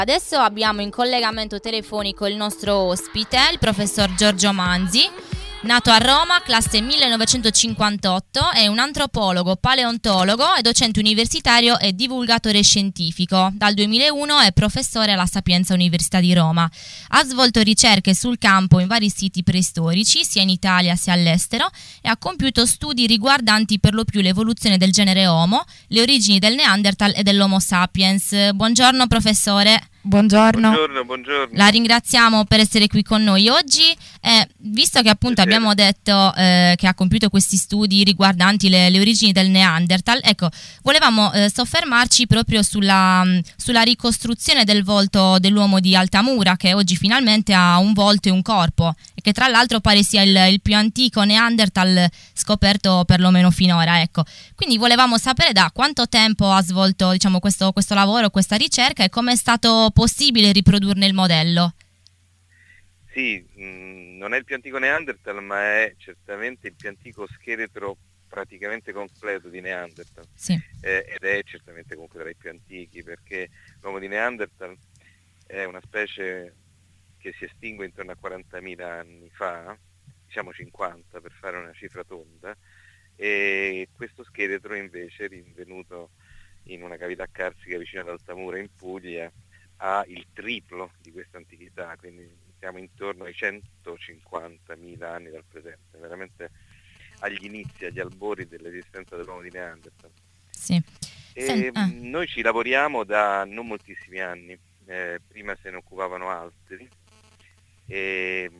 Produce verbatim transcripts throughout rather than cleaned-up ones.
Adesso abbiamo in collegamento telefonico il nostro ospite, il professor Giorgio Manzi, nato a Roma, classe millenovecentocinquantotto, è un antropologo, paleontologo e docente universitario e divulgatore scientifico. Dal duemilauno è professore alla Sapienza Università di Roma. Ha svolto ricerche sul campo in vari siti preistorici, sia in Italia sia all'estero, e ha compiuto studi riguardanti per lo più l'evoluzione del genere Homo, le origini del Neanderthal e dell'Homo sapiens. Buongiorno professore. Buongiorno. Buongiorno, buongiorno. La ringraziamo per essere qui con noi oggi. Eh, visto che appunto Piacere. abbiamo detto eh, che ha compiuto questi studi riguardanti le, le origini del Neanderthal, ecco, volevamo eh, soffermarci proprio sulla, sulla ricostruzione del volto dell'uomo di Altamura, che oggi finalmente ha un volto e un corpo, e che tra l'altro pare sia il, il più antico Neanderthal scoperto perlomeno finora, ecco. Quindi volevamo sapere da quanto tempo ha svolto, diciamo, questo, questo lavoro, questa ricerca, e come è stato possibile riprodurne il modello. Sì, mh, non è il più antico Neanderthal, ma è certamente il più antico scheletro praticamente completo di Neanderthal. Sì. Eh, ed è certamente comunque tra i più antichi, perché l'uomo di Neanderthal è una specie che si estingue intorno a quarantamila anni fa, diciamo cinquanta per fare una cifra tonda, e questo scheletro invece, rinvenuto in una cavità carsica vicino ad Altamura in Puglia, ha il triplo di questa antichità, quindi siamo intorno ai centocinquantamila anni dal presente, veramente agli inizi, agli albori dell'esistenza dell'uomo di Neanderthal. Sì. E Sen- ah. noi ci lavoriamo da non moltissimi anni, eh, prima se ne occupavano altri, e,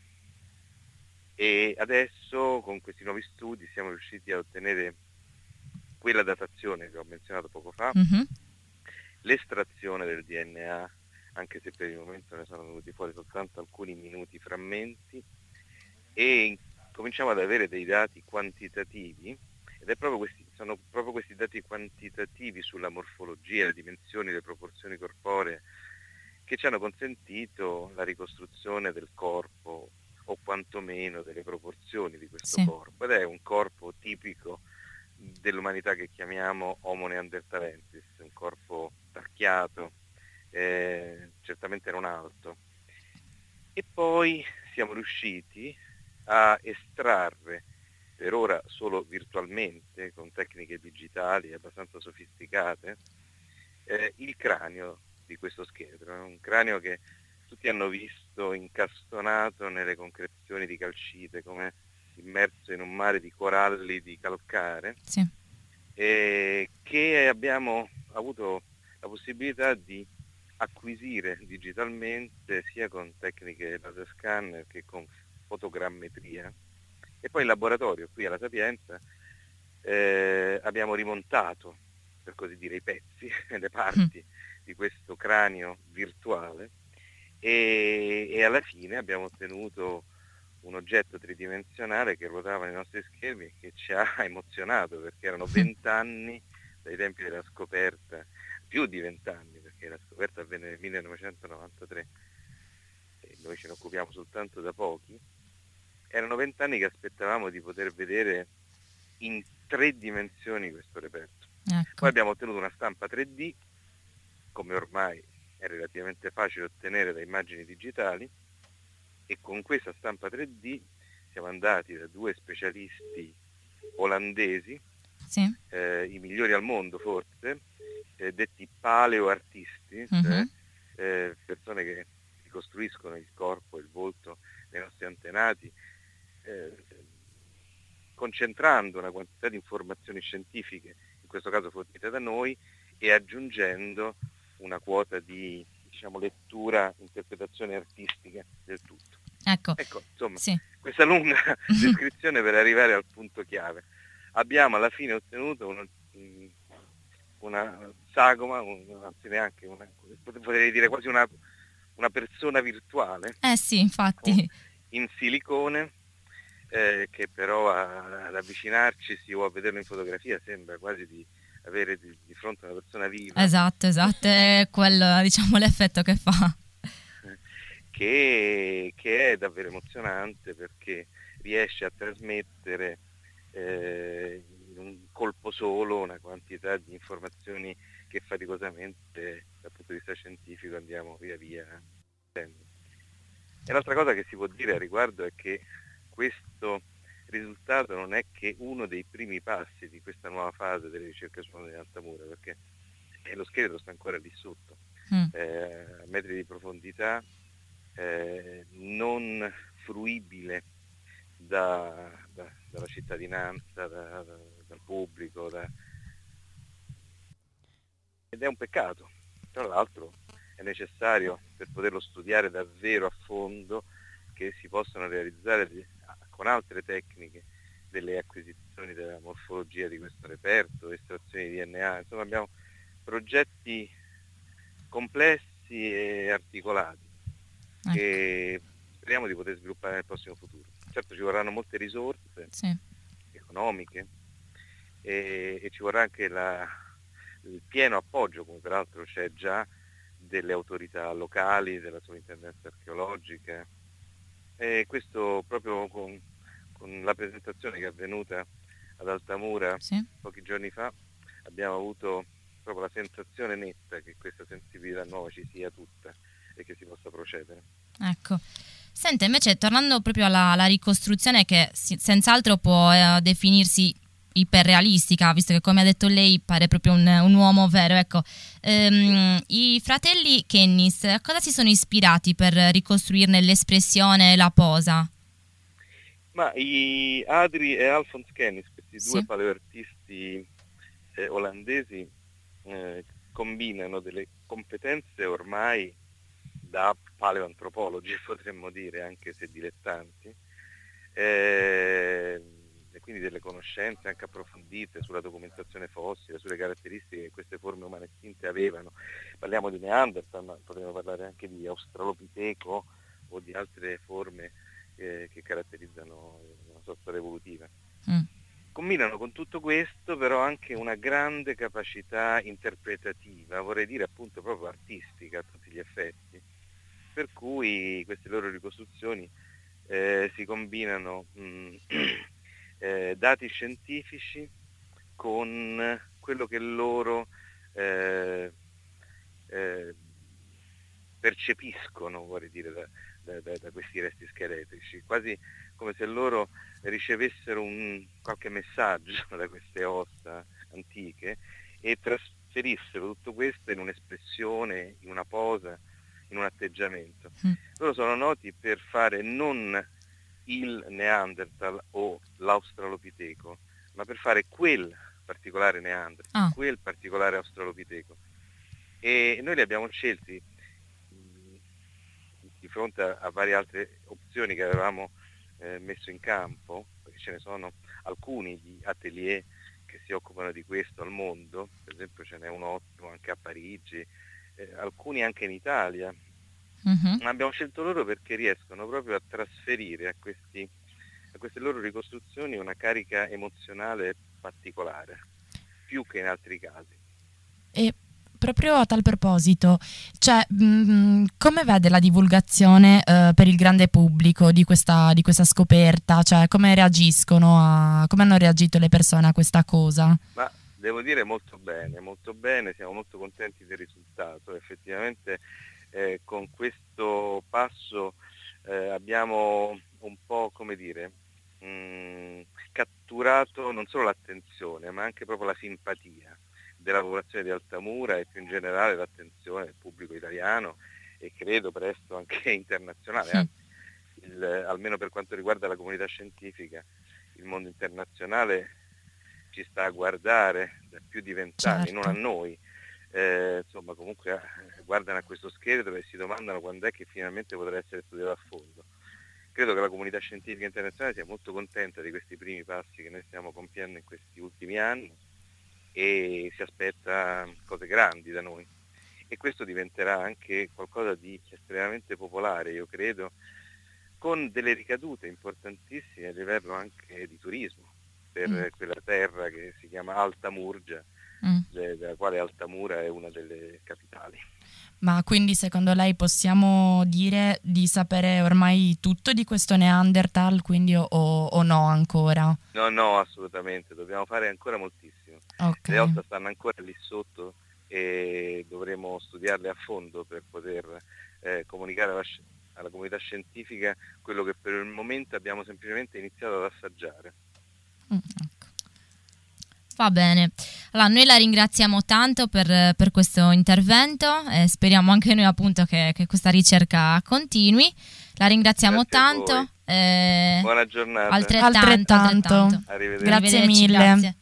e adesso con questi nuovi studi siamo riusciti a ottenere quella datazione che ho menzionato poco fa, Mhm. l'estrazione del D N A, anche se per il momento ne sono venuti fuori soltanto alcuni minuti frammenti, e cominciamo ad avere dei dati quantitativi, ed è proprio questi, sono proprio questi dati quantitativi sulla morfologia, le dimensioni, le proporzioni corporee, che ci hanno consentito la ricostruzione del corpo, o quantomeno delle proporzioni di questo Sì. corpo, ed è un corpo tipico dell'umanità che chiamiamo Homo neanderthalensis, un corpo tarchiato, eh, certamente non alto. E poi siamo riusciti a estrarre, per ora solo virtualmente, con tecniche digitali abbastanza sofisticate, eh, il cranio di questo scheletro. È un cranio che tutti hanno visto incastonato nelle concrezioni di calcite, come immerso in un mare di coralli di calcare, Sì. e che abbiamo avuto la possibilità di acquisire digitalmente sia con tecniche laser scanner che con fotogrammetria, e poi in laboratorio qui alla Sapienza eh, abbiamo rimontato, per così dire, i pezzi, le parti di questo cranio virtuale, e, e alla fine abbiamo ottenuto un oggetto tridimensionale che ruotava nei nostri schermi e che ci ha emozionato, perché erano vent'anni dai tempi della scoperta, più di vent'anni, perché la scoperta avvenne nel millenovecentonovantatré e noi ce ne occupiamo soltanto da pochi. Erano vent'anni che aspettavamo di poter vedere in tre dimensioni questo reperto. Ecco. Poi abbiamo ottenuto una stampa tre D, come ormai è relativamente facile ottenere da immagini digitali, e con questa stampa tre D siamo andati da due specialisti olandesi, Sì. eh, i migliori al mondo forse, eh, detti paleoartisti, Mhm. cioè eh, persone che ricostruiscono il corpo e il volto dei nostri antenati, eh, concentrando una quantità di informazioni scientifiche, in questo caso fornite da noi, e aggiungendo una quota di, diciamo, lettura, interpretazione artistica del tutto. Ecco. Ecco, insomma, Sì. questa lunga descrizione per arrivare al punto chiave. Abbiamo alla fine ottenuto una, una sagoma, un, anzi neanche una, potrei dire quasi una, una persona virtuale, Eh sì, infatti. in silicone, eh, che però a, ad avvicinarci si o a vederlo in fotografia sembra quasi di avere di, di fronte una persona viva. Esatto, esatto, è quello, diciamo, l'effetto che fa. Che, che è davvero emozionante, perché riesce a trasmettere eh, in un colpo solo una quantità di informazioni che faticosamente dal punto di vista scientifico andiamo via via. E l'altra cosa che si può dire a riguardo è che questo risultato non è che uno dei primi passi di questa nuova fase delle ricerche sull'onda di Altamura, perché lo scheletro sta ancora lì sotto, mm. eh, a metri di profondità, eh, non fruibile da, da, dalla cittadinanza, da, da, dal pubblico, da... ed è un peccato. Tra l'altro è necessario, per poterlo studiare davvero a fondo, che si possano realizzare con altre tecniche delle acquisizioni della morfologia di questo reperto, estrazioni di D N A, insomma abbiamo progetti complessi e articolati ecco. che speriamo di poter sviluppare nel prossimo futuro. Certo ci vorranno molte risorse sì. economiche e, e ci vorrà anche la, il pieno appoggio, come peraltro c'è già, delle autorità locali, della sovrintendenza archeologica, e questo proprio con, con la presentazione che è avvenuta ad Altamura sì. pochi giorni fa abbiamo avuto proprio la sensazione netta che questa sensibilità nuova ci sia tutta e che si possa procedere. Ecco. Senta, invece tornando proprio alla, alla ricostruzione che si, senz'altro può eh, definirsi iperrealistica, visto che come ha detto lei pare proprio un, un uomo vero, ecco, ehm, i fratelli Kennis a cosa si sono ispirati per ricostruirne l'espressione e la posa? Ma i Adri e Alfons Kennis, questi sì. due paleoartisti eh, olandesi, eh, combinano delle competenze ormai da paleoantropologi, potremmo dire, anche se dilettanti, eh, e quindi delle conoscenze anche approfondite sulla documentazione fossile, sulle caratteristiche che queste forme umane estinte avevano. Parliamo di Neanderthal, ma potremmo parlare anche di Australopiteco o di altre forme eh, che caratterizzano la sua storia evolutiva. Mm. Combinano con tutto questo però anche una grande capacità interpretativa, vorrei dire appunto proprio artistica a tutti gli effetti, per cui queste loro ricostruzioni eh, si combinano mh, eh, dati scientifici con quello che loro eh, eh, percepiscono, vorrei dire, da, da, da, da questi resti scheletrici, quasi come se loro ricevessero un, qualche messaggio da queste ossa antiche e trasferissero tutto questo in un'espressione, in una posa, in un atteggiamento. Mm. Loro sono noti per fare non il Neanderthal o l'Australopiteco, ma per fare quel particolare Neanderthal, ah. quel particolare Australopiteco. E noi li abbiamo scelti mh, di fronte a, a varie altre opzioni che avevamo eh, messo in campo, perché ce ne sono alcuni di atelier che si occupano di questo al mondo, per esempio ce n'è un ottimo anche a Parigi, eh, alcuni anche in Italia. Uh-huh. Ma abbiamo scelto loro perché riescono proprio a trasferire a, questi, a queste loro ricostruzioni una carica emozionale particolare, più che in altri casi. E proprio a tal proposito, cioè, mh, come vede la divulgazione eh, per il grande pubblico di questa, di questa scoperta? Cioè, come reagiscono a, come hanno reagito le persone a questa cosa? Ma devo dire molto bene, molto bene, siamo molto contenti del risultato. Effettivamente eh, con questo passo eh, abbiamo un po', come dire, mh, catturato non solo l'attenzione, ma anche proprio la simpatia della popolazione di Altamura e più in generale l'attenzione del pubblico italiano e credo presto anche internazionale, sì. Anzi, il, almeno per quanto riguarda la comunità scientifica, il mondo internazionale ci sta a guardare da più di vent'anni, certo. Non a noi, eh, insomma comunque eh, guardano a questo scheletro e si domandano quando è che finalmente potrà essere studiato a fondo. Credo che la comunità scientifica internazionale sia molto contenta di questi primi passi che noi stiamo compiendo in questi ultimi anni e si aspetta cose grandi da noi e questo diventerà anche qualcosa di estremamente popolare, io credo, con delle ricadute importantissime a livello anche di turismo per mm. quella terra che si chiama Alta Murgia, mm. della quale Altamura è una delle capitali. Ma quindi secondo lei possiamo dire di sapere ormai tutto di questo Neanderthal, quindi o, o no ancora? No, no, assolutamente, dobbiamo fare ancora moltissimo. Okay. Le ossa stanno ancora lì sotto e dovremo studiarle a fondo per poter eh, comunicare alla, alla comunità scientifica quello che per il momento abbiamo semplicemente iniziato ad assaggiare. Mm, ecco. Va bene, allora noi la ringraziamo tanto per, per questo intervento e speriamo anche noi appunto che, che questa ricerca continui. La ringraziamo Grazie a tanto. voi. Eh, Buona giornata. altrettanto, Altrettanto. altrettanto. Arrivederci. Grazie Arrivederci, mille. grazie.